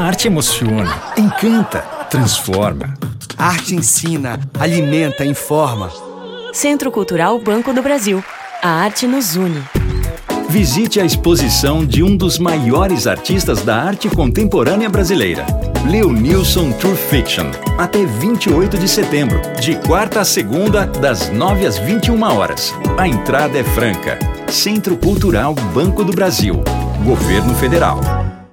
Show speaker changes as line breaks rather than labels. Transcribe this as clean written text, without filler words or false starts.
arte emociona, encanta, transforma.
A arte ensina, alimenta, informa.
Centro Cultural Banco do Brasil. A arte nos une.
Visite a exposição de um dos maiores artistas da arte contemporânea brasileira, Leonilson True Fiction, até 28 de setembro, de quarta a segunda, das 9 às 21 horas. A entrada é franca. Centro Cultural Banco do Brasil. Governo Federal.